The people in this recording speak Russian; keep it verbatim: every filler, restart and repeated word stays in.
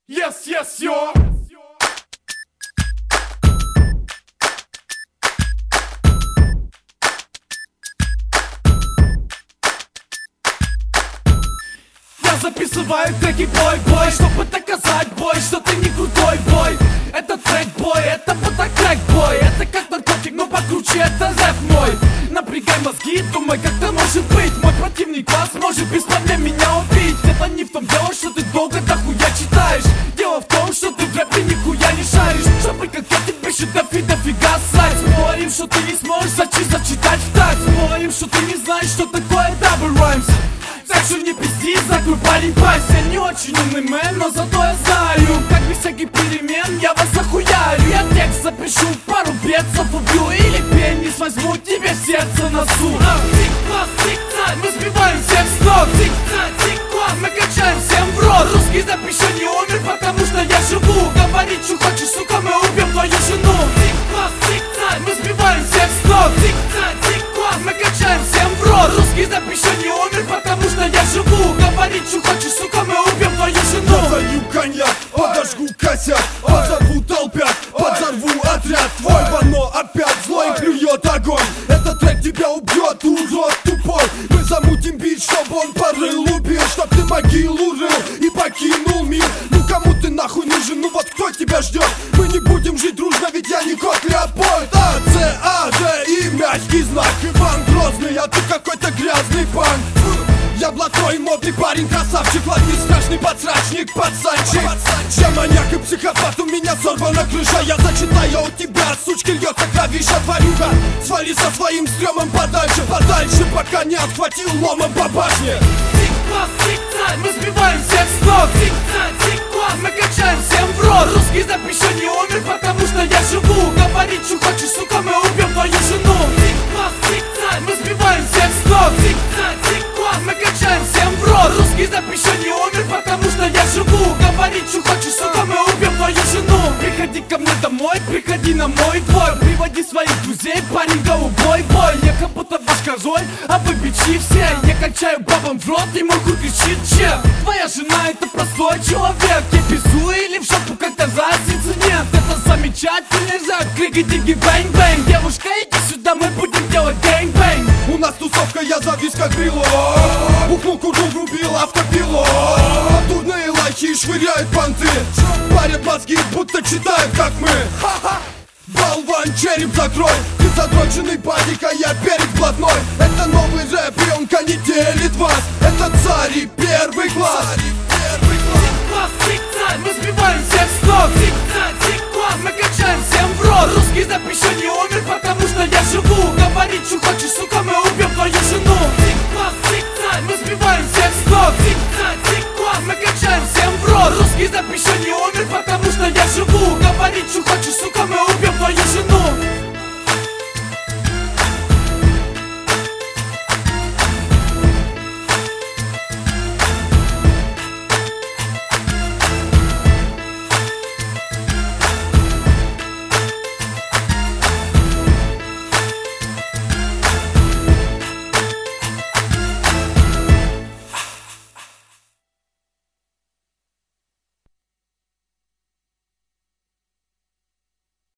Yes, yes, yo! Я записываю треки бой-бой, чтобы доказать, бой, что ты не крутой, бой. Это трек-бой, это мототрек-бой. Это как наркотик, но покруче, это рэп мой. Напрягай мозги, думай, как это может быть. Мой противник вас может без проблем меня убить. Это не в том дело, что ты долго дохуя читаешь. Дело в том, что ты в рэпе нихуя не шаришь. Чтобы как я тебе шедев и дофига ссать. Спорим, что ты не сможешь зачи зачитать в такт. Спорим, что ты не знаешь, что такое double rhymes. Так что не пизди, закрой парень пасть. Я не очень умный мэн, но зато я знаю, как без всяких перемен я вас захуярю. Я текст запишу, пару бедцев убью или пенис возьму тебе в сердце носу. Тик-класс, тик-так, мы сбиваем всех с ног. Тик-так, тик-класс, мы качаем всем в рот. Русский рэп еще не умер, потому что я живу. Говорить, что хочешь, сука, мы убьем твою жену. Тик-класс, тик-так, мы сбиваем всех с ног. Тик-так, тик-класс, мы качаем всем в рот. Русский рэп еще не умер, потому что я живу. Говорить, что хочешь, сука, мы убьем твою жену. Подаю коньяк, подожгу косяк, подзорву толпят, подзорву отряд. Твой вано опять злой плюет огонь. Этот трек тебя убьет, урод тупой. Мы замутим бит, чтобы он порыл, убил, чтоб ты могилу рыл и покинул мир. Ну кому ты нахуй нужен, ну вот кто тебя ждет? Мы не будем жить дружно, ведь я не кот Леопольд. А, Ц, А, Ж и мягкий знак. Иван Грозный, а ты какой-то грязный панк. Я блатной модный парень, красавчик, ладный страшный подсрачник, пацанчик. Я маньяк и психопат, у меня сорвана крыша. Я зачитаю у тебя, сучки, льется кровища, тварюга. Свали со своим стрёмом подальше, подальше, пока не отхватил ломом по башне. Тик-класс, тик-так, мы сбиваем всех с ног. Тик-так, тик-класс, мы качаем всем в рот. Русский рэп еще не умер, потому что я живу. Говорить, что хочешь, сука, мы убьем твою жену. Тик-класс, тик-так, мы сбиваем всех с ног. Тик-так, тик-класс, мы качаем всем в рот. Русский рэп еще не умер, потому что я живу. Говорить, что хочешь, сука, мы убьем твою жену. Приходи ко мне домой, приходи на мой двор. Приводи своих друзей, парень, голубой бой. Я как будто ваш король, а вы бичи все. Я качаю бабам в рот, и мой хуй кричит че. Твоя жена это простой человек. Я пизду или в шопу, как-то разницы нет. Это замечательный рэп, крики, диги, бэнг-бэнг. Девушка, иди сюда, мы будем делать гэнг-бэнг. У нас тусовка, я завис как брелок. Ухнул курду, врубил автопилот. Дурные лайки швыряют понты. Парят мозги, будто читают, как мы. Болван, череп закрой. Ты задроченный паника, я перед блатной. Это новый рэп, и он не делит вас. Это царь и первый класс. Тик-класс, тик-так, мы сбиваем всех с ног. Тик-так, тик-класс, мы качаем всем в рот. Русский рэп еще не умер, потому что я живу. Говорить, что хочешь, сука, мы убьем твою жену. Тик-класс, тик-так, мы сбиваем всех с ног. Тик-так, тик-класс, мы качаем всем в рот. Русский рэп еще не умер, потому что я живу. Говорить, что хочешь, сука, мы убьем.